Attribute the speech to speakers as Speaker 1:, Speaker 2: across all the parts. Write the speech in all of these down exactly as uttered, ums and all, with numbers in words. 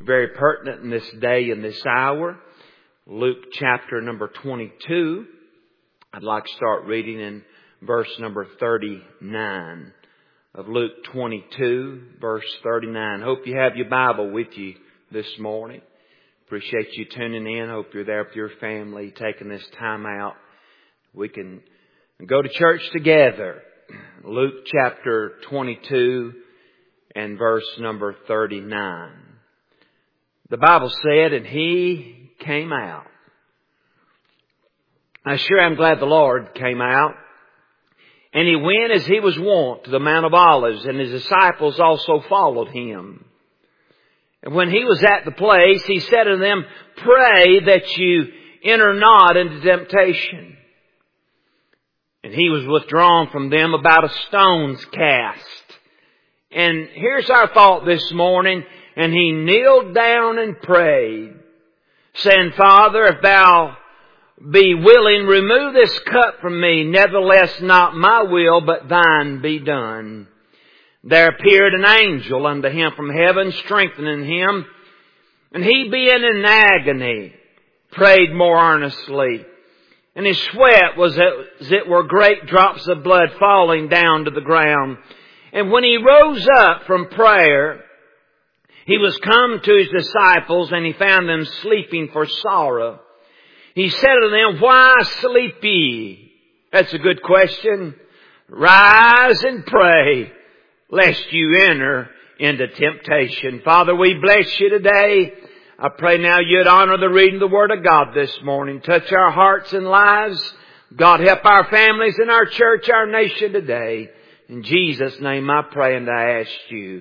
Speaker 1: very pertinent in this day and this hour. Luke chapter number twenty-two. I'd like to start reading in verse number thirty-nine of Luke twenty-two, verse thirty-nine. Hope you have your Bible with you this morning. Appreciate you tuning in. Hope you're there with your family, taking this time out. We can go to church together. Luke chapter twenty-two and verse number thirty-nine. The Bible said, and he came out. I sure am glad the Lord came out. And he went as he was wont to the Mount of Olives, and his disciples also followed him. And when he was at the place, he said to them, "Pray that you enter not into temptation." And he was withdrawn from them about a stone's cast. And here's our thought this morning. And he kneeled down and prayed, saying, "Father, if thou be willing, remove this cup from me. Nevertheless, not my will, but thine be done." There appeared an angel unto him from heaven, strengthening him. And he, being in agony, prayed more earnestly. And his sweat was as it were great drops of blood falling down to the ground. And when he rose up from prayer, he was come to his disciples, and he found them sleeping for sorrow. He said to them, "Why sleep ye?" That's a good question. "Rise and pray, lest you enter into temptation." Father, we bless you today. I pray now you'd honor the reading of the Word of God this morning. Touch our hearts and lives. God, help our families and our church, our nation today. In Jesus' name I pray and I ask you.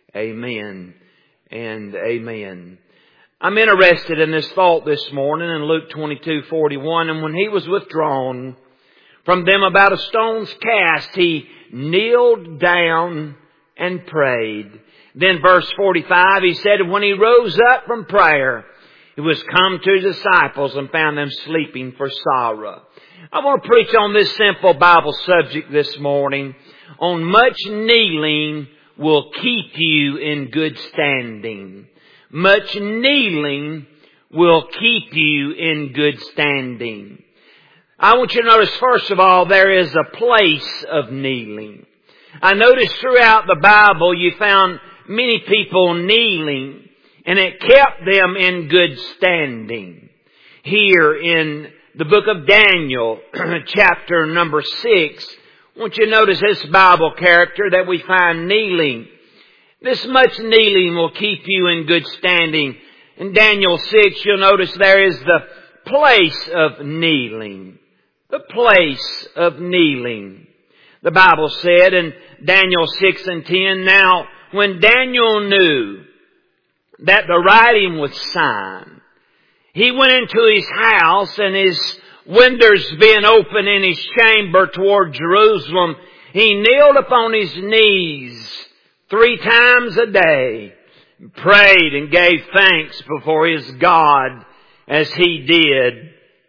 Speaker 1: Amen and amen. I'm interested in this thought this morning in Luke twenty-two forty-one. And when he was withdrawn from them about a stone's cast, he kneeled down and prayed. Then verse forty-five, he said, when he rose up from prayer, he was come to his disciples and found them sleeping for sorrow. I want to preach on this simple Bible subject this morning. On much kneeling will keep you in good standing. Much kneeling will keep you in good standing. I want you to notice, first of all, there is a place of kneeling. I noticed throughout the Bible you found many people kneeling, and it kept them in good standing. Here in the book of Daniel, chapter number six, I want you to notice this Bible character that we find kneeling. This much kneeling will keep you in good standing. In Daniel six, you'll notice there is the place of kneeling. The place of kneeling. The Bible said in Daniel six and ten, now when Daniel knew that the writing was signed, he went into his house, and his windows being open in his chamber toward Jerusalem, he kneeled upon his knees three times a day, prayed and gave thanks before his God as he did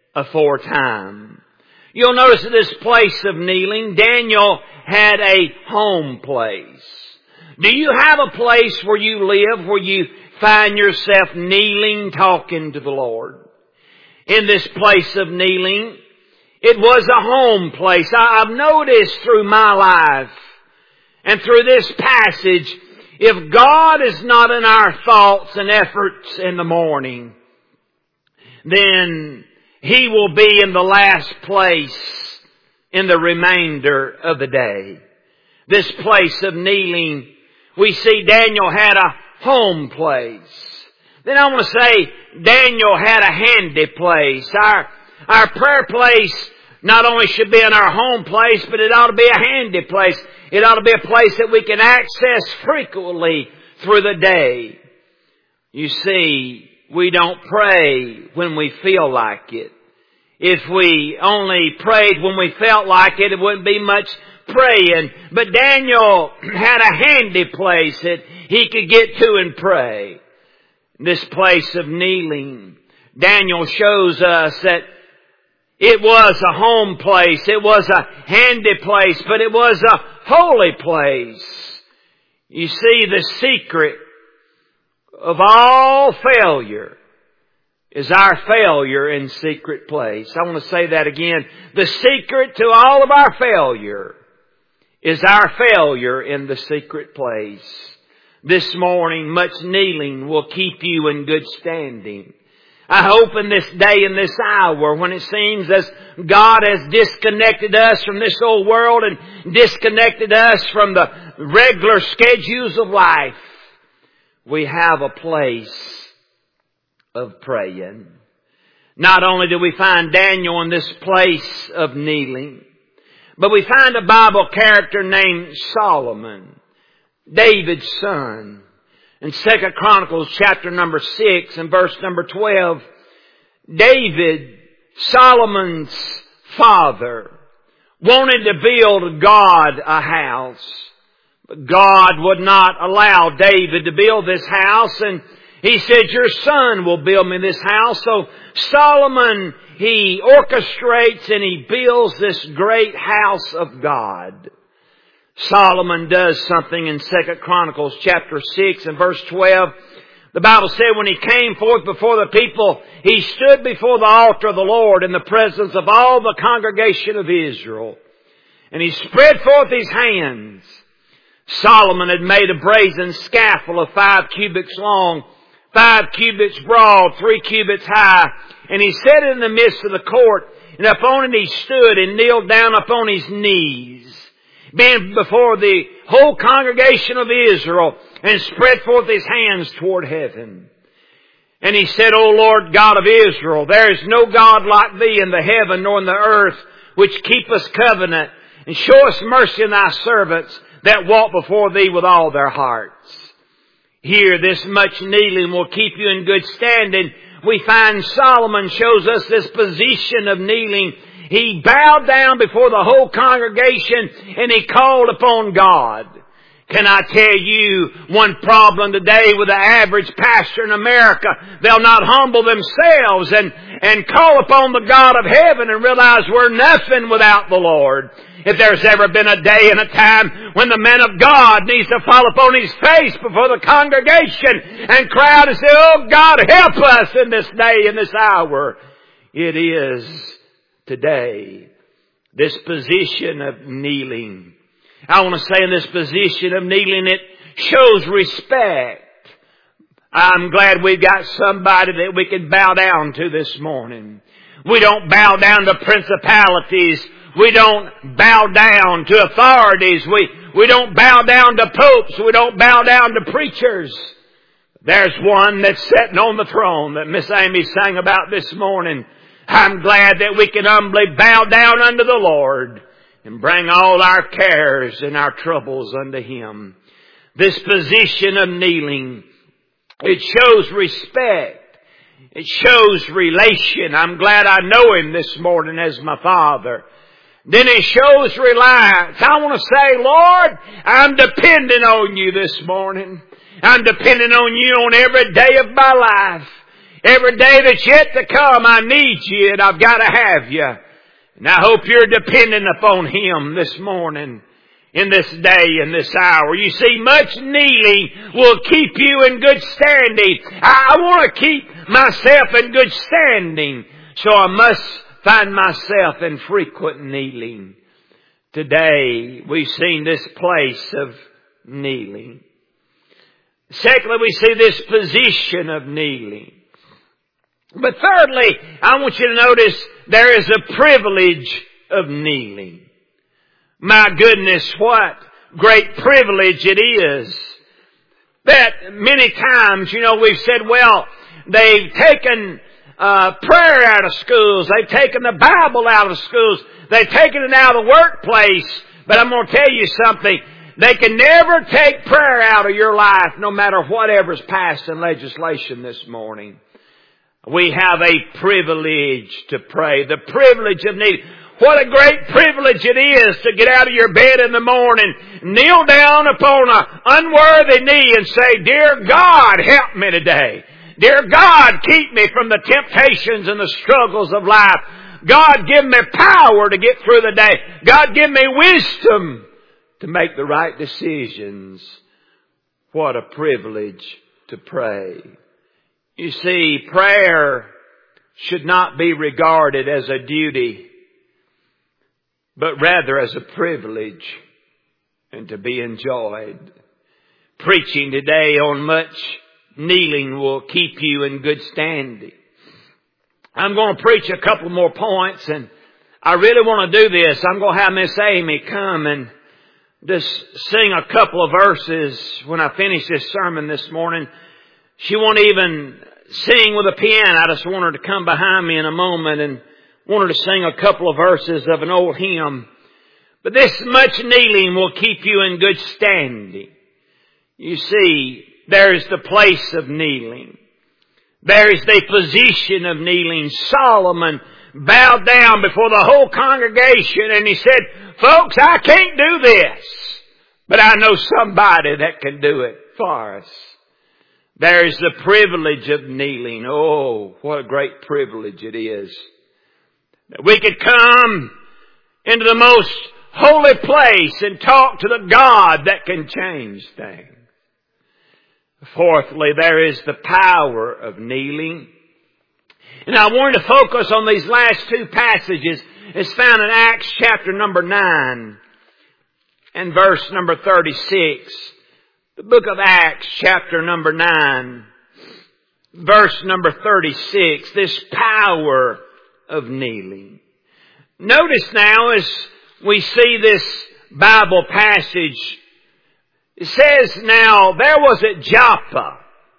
Speaker 1: aforetime. You'll notice that this place of kneeling, Daniel had a home place. Do you have a place where you live, where you find yourself kneeling, talking to the Lord? In this place of kneeling, it was a home place. I've noticed through my life and through this passage, if God is not in our thoughts and efforts in the morning, then He will be in the last place in the remainder of the day. This place of kneeling, we see Daniel had a home place. Then I want to say Daniel had a handy place. Our, our prayer place not only should be in our home place, but it ought to be a handy place. It ought to be a place that we can access frequently through the day. You see, we don't pray when we feel like it. If we only prayed when we felt like it, it wouldn't be much praying. But Daniel had a handy place that he could get to and pray. This place of kneeling, Daniel shows us that it was a home place, it was a handy place, but it was a holy place. You see, the secret of all failure is our failure in secret place. I want to say that again. The secret to all of our failure is our failure in the secret place. This morning, much kneeling will keep you in good standing. I hope in this day and this hour, when it seems as God has disconnected us from this old world and disconnected us from the regular schedules of life, we have a place of praying. Not only do we find Daniel in this place of kneeling, but we find a Bible character named Solomon, David's son. In Second Chronicles chapter number six and verse number twelve, David, Solomon's father, wanted to build God a house. But God would not allow David to build this house, and he said, your son will build me this house. So Solomon, he orchestrates and he builds this great house of God. Solomon does something in Second Chronicles chapter six and verse twelve. The Bible said when he came forth before the people, he stood before the altar of the Lord in the presence of all the congregation of Israel. And he spread forth his hands. Solomon had made a brazen scaffold of five cubits long, five cubits broad, three cubits high. And he set it in the midst of the court. And upon it he stood and kneeled down upon his knees, being before the whole congregation of Israel, and spread forth his hands toward heaven. And he said, O Lord God of Israel, there is no God like thee in the heaven nor in the earth, which keepeth covenant, and showest mercy in thy servants that walk before thee with all their hearts. Here, this much kneeling will keep you in good standing. We find Solomon shows us this position of kneeling. He bowed down before the whole congregation and he called upon God. Can I tell you one problem today with the average pastor in America? They'll not humble themselves and, and call upon the God of heaven and realize we're nothing without the Lord. If there's ever been a day and a time when the man of God needs to fall upon his face before the congregation and cry out and say, oh God, help us in this day and this hour, it is today. This position of kneeling. I want to say in this position of kneeling, it shows respect. I'm glad we've got somebody that we can bow down to this morning. We don't bow down to principalities. We don't bow down to authorities. We, we don't bow down to popes. We don't bow down to preachers. There's one that's sitting on the throne that Miss Amy sang about this morning. I'm glad that we can humbly bow down unto the Lord and bring all our cares and our troubles unto Him. This position of kneeling, it shows respect. It shows relation. I'm glad I know Him this morning as my Father. Then it shows reliance. I want to say, Lord, I'm depending on You this morning. I'm depending on You on every day of my life. Every day that's yet to come, I need You and I've got to have You. And I hope you're dependent upon Him this morning, in this day and this hour. You see, much kneeling will keep you in good standing. I want to keep myself in good standing, so I must find myself in frequent kneeling. Today, we've seen this place of kneeling. Secondly, we see this position of kneeling. But thirdly, I want you to notice there is a privilege of kneeling. My goodness, what great privilege it is. That many times, you know, we've said, well, they've taken uh, prayer out of schools. They've taken the Bible out of schools. They've taken it out of the workplace. But I'm going to tell you something. They can never take prayer out of your life, no matter whatever's passed in legislation this morning. We have a privilege to pray. The privilege of kneeling. What a great privilege it is to get out of your bed in the morning, kneel down upon an unworthy knee and say, Dear God, help me today. Dear God, keep me from the temptations and the struggles of life. God, give me power to get through the day. God, give me wisdom to make the right decisions. What a privilege to pray. You see, prayer should not be regarded as a duty, but rather as a privilege and to be enjoyed. Preaching today on much kneeling will keep you in good standing. I'm going to preach a couple more points, and I really want to do this. I'm going to have Miss Amy come and just sing a couple of verses when I finish this sermon this morning. She won't even sing with a piano. I just want her to come behind me in a moment and want her to sing a couple of verses of an old hymn. But this much kneeling will keep you in good standing. You see, there is the place of kneeling. There is the position of kneeling. Solomon bowed down before the whole congregation and he said, "Folks, I can't do this, but I know somebody that can do it for us." There is the privilege of kneeling. Oh, what a great privilege it is that we could come into the most holy place and talk to the God that can change things. Fourthly, there is the power of kneeling. And I wanted to focus on these last two passages. It's found in Acts chapter number nine and verse number thirty-six. The book of Acts chapter number nine, verse number thirty-six. This power of kneeling. Notice now as we see this Bible passage, it says, "Now there was at Joppa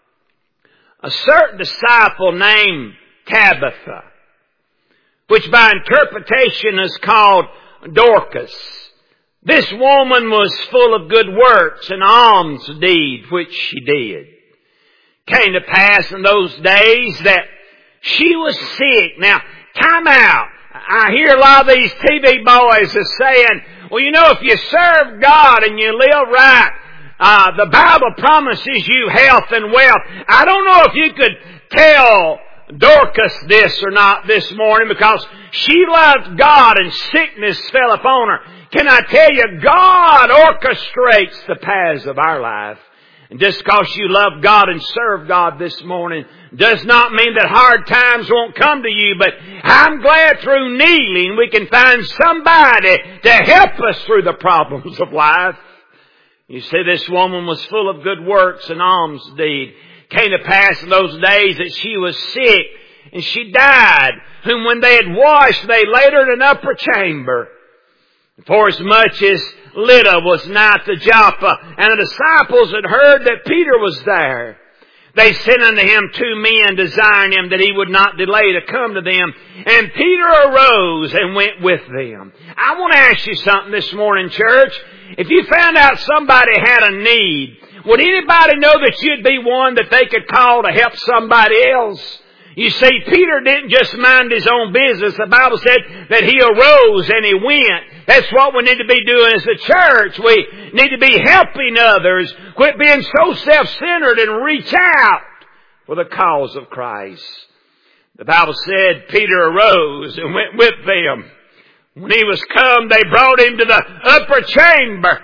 Speaker 1: a certain disciple named Tabitha, which by interpretation is called Dorcas. This woman was full of good works and alms deed, which she did. Came to pass in those days that she was sick." Now, time out. I hear a lot of these T V boys are saying, well, you know, if you serve God and you live right, uh, the Bible promises you health and wealth. I don't know if you could tell Dorcas this or not this morning, because she loved God and sickness fell upon her. Can I tell you, God orchestrates the paths of our life. And just because you love God and serve God this morning does not mean that hard times won't come to you. But I'm glad through kneeling we can find somebody to help us through the problems of life. You see, this woman was full of good works and alms deed. Came to pass in those days that she was sick, and she died, whom when they had washed, they laid her in an upper chamber. For as much as Lydda was nigh to Joppa, and the disciples had heard that Peter was there, they sent unto him two men, desiring him that he would not delay to come to them. And Peter arose and went with them. I want to ask you something this morning, church. If you found out somebody had a need, would anybody know that you'd be one that they could call to help somebody else? You see, Peter didn't just mind his own business. The Bible said that he arose and he went. That's what we need to be doing as a church. We need to be helping others. Quit being so self-centered and reach out for the cause of Christ. The Bible said Peter arose and went with them. When he was come, they brought him to the upper chamber.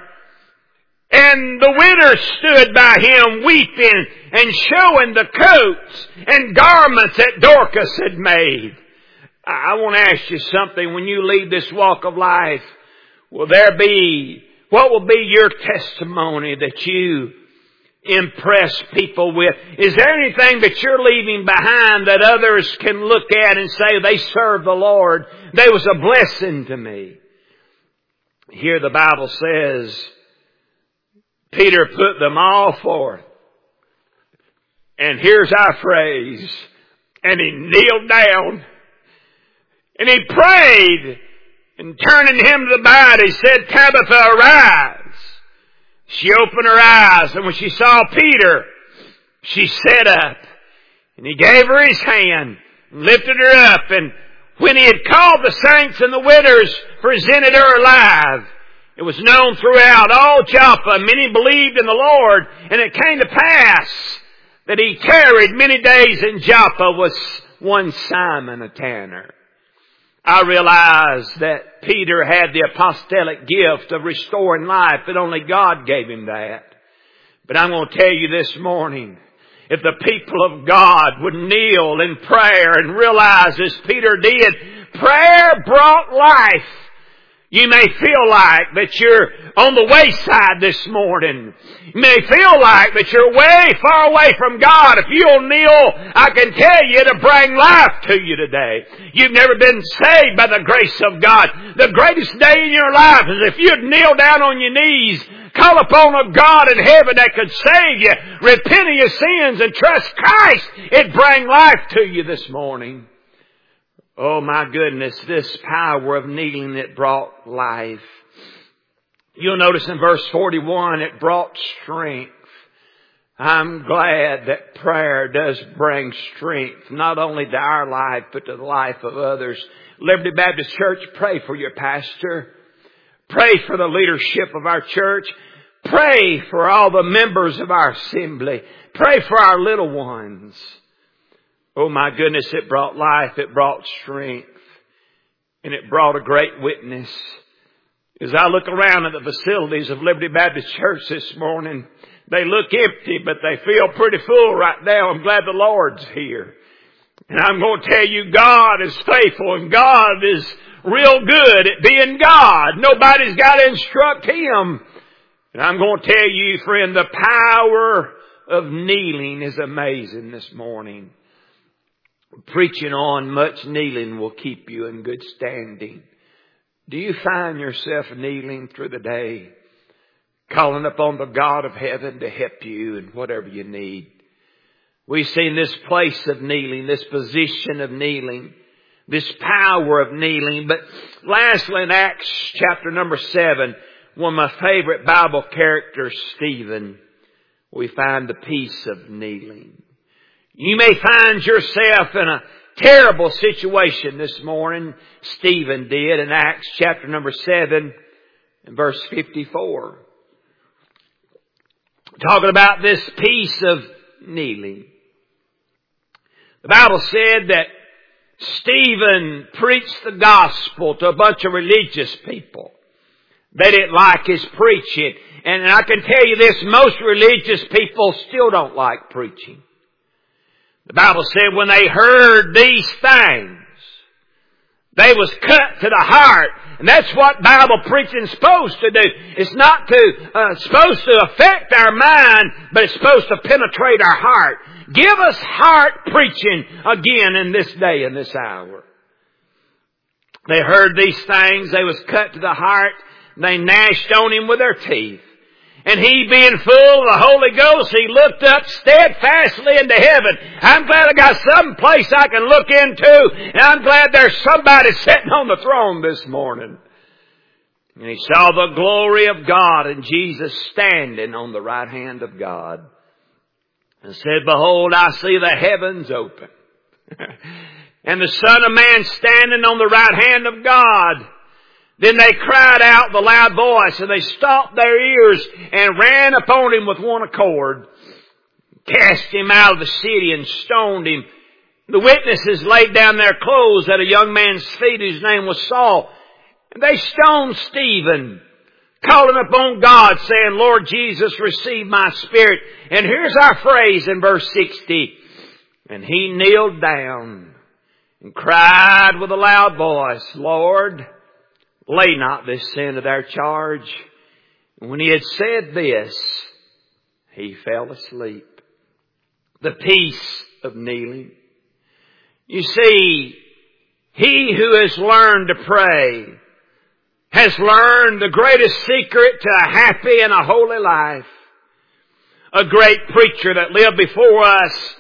Speaker 1: And the widow stood by him weeping and showing the coats and garments that Dorcas had made. I want to ask you something. When you leave this walk of life, will there be, what will be your testimony that you impress people with? Is there anything that you're leaving behind that others can look at and say, they serve the Lord, they was a blessing to me? Here the Bible says, Peter put them all forth. And here's our phrase. And he kneeled down. And he prayed. And turning him to the body, he said, Tabitha, arise. She opened her eyes. And when she saw Peter, she sat up. And he gave her his hand. And lifted her up. And when he had called the saints and the widows, presented her alive. It was known throughout all Joppa. Many believed in the Lord. And it came to pass that he tarried many days in Joppa with one Simon, a tanner. I realize that Peter had the apostolic gift of restoring life, but only God gave him that. But I'm going to tell you this morning, if the people of God would kneel in prayer and realize, as Peter did, prayer brought life. You may feel like that you're on the wayside this morning. You may feel like that you're way far away from God. If you'll kneel, I can tell you to bring life to you today. You've never been saved by the grace of God. The greatest day in your life is if you'd kneel down on your knees, call upon a God in heaven that could save you, repent of your sins and trust Christ. It'd bring life to you this morning. Oh my goodness, this power of kneeling that brought life. You'll notice in verse forty-one, it brought strength. I'm glad that prayer does bring strength, not only to our life, but to the life of others. Liberty Baptist Church, pray for your pastor. Pray for the leadership of our church. Pray for all the members of our assembly. Pray for our little ones. Oh my goodness, it brought life, it brought strength, and it brought a great witness. As I look around at the facilities of Liberty Baptist Church this morning, they look empty, but they feel pretty full right now. I'm glad the Lord's here. And I'm going to tell you, God is faithful and God is real good at being God. Nobody's got to instruct Him. And I'm going to tell you, friend, the power of kneeling is amazing this morning. Preaching on much kneeling will keep you in good standing. Do you find yourself kneeling through the day, calling upon the God of heaven to help you in whatever you need? We've seen this place of kneeling, this position of kneeling, this power of kneeling. But lastly, in Acts chapter number seven, one of my favorite Bible characters, Stephen, we find the peace of kneeling. You may find yourself in a terrible situation this morning. Stephen did in Acts chapter number seven and verse fifty-four. Talking about this peace of kneeling. The Bible said that Stephen preached the gospel to a bunch of religious people. They didn't like his preaching. And I can tell you this, most religious people still don't like preaching. The Bible said when they heard these things, they was cut to the heart. And that's what Bible preaching is supposed to do. It's not to, uh, supposed to affect our mind, but it's supposed to penetrate our heart. Give us heart preaching again in this day and this hour. They heard these things, they was cut to the heart, they gnashed on him with their teeth. And he, being full of the Holy Ghost, he looked up steadfastly into heaven. I'm glad I got some place I can look into. And I'm glad there's somebody sitting on the throne this morning. And he saw the glory of God and Jesus standing on the right hand of God. And said, behold, I see the heavens open. And the Son of Man standing on the right hand of God. Then they cried out with a loud voice, and they stopped their ears and ran upon him with one accord, cast him out of the city and stoned him. The witnesses laid down their clothes at a young man's feet whose name was Saul. And they stoned Stephen, calling upon God, saying, Lord Jesus, receive my spirit. And here's our phrase in verse sixty. And he kneeled down and cried with a loud voice, Lord, lay not this sin to their charge. And when he had said this, he fell asleep. The peace of kneeling. You see, he who has learned to pray has learned the greatest secret to a happy and a holy life. A great preacher that lived before us,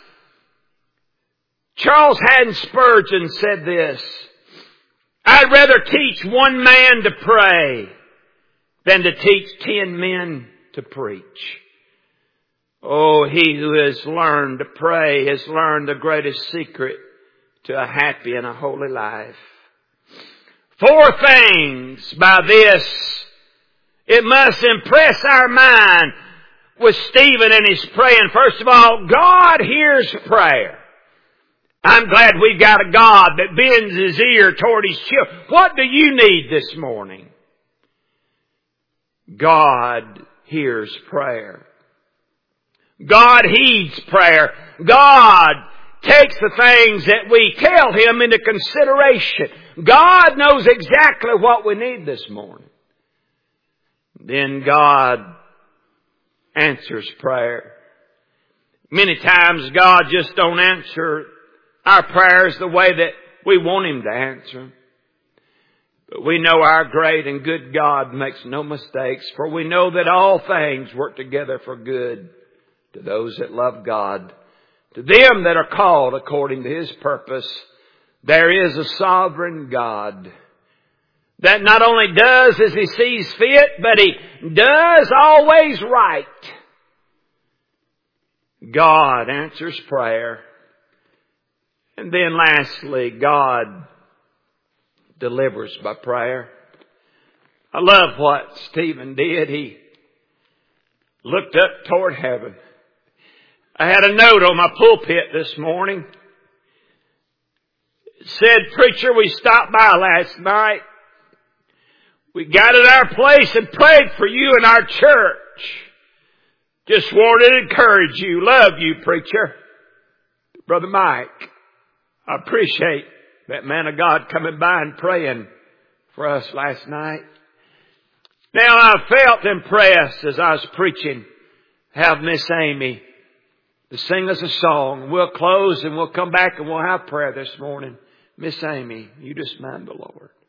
Speaker 1: Charles Haddon Spurgeon, said this, I'd rather teach one man to pray than to teach ten men to preach. Oh, he who has learned to pray has learned the greatest secret to a happy and a holy life. Four things by this. It must impress our mind with Stephen and his praying. First of all, God hears prayer. I'm glad we've got a God that bends his ear toward his children. What do you need this morning? God hears prayer. God heeds prayer. God takes the things that we tell Him into consideration. God knows exactly what we need this morning. Then God answers prayer. Many times God just don't answer our prayers the way that we want Him to answer. But we know our great and good God makes no mistakes, for we know that all things work together for good to those that love God, to them that are called according to His purpose. There is a sovereign God that not only does as He sees fit, but He does always right. God answers prayer. And then lastly, God delivers by prayer. I love what Stephen did. He looked up toward heaven. I had a note on my pulpit this morning. It said, "Preacher, we stopped by last night. We got at our place and prayed for you in our church. Just wanted to encourage you. Love you, preacher." Brother Mike, I appreciate that man of God coming by and praying for us last night. Now, I felt impressed as I was preaching, have Miss Amy to sing us a song. We'll close and we'll come back and we'll have prayer this morning. Miss Amy, you just mind the Lord.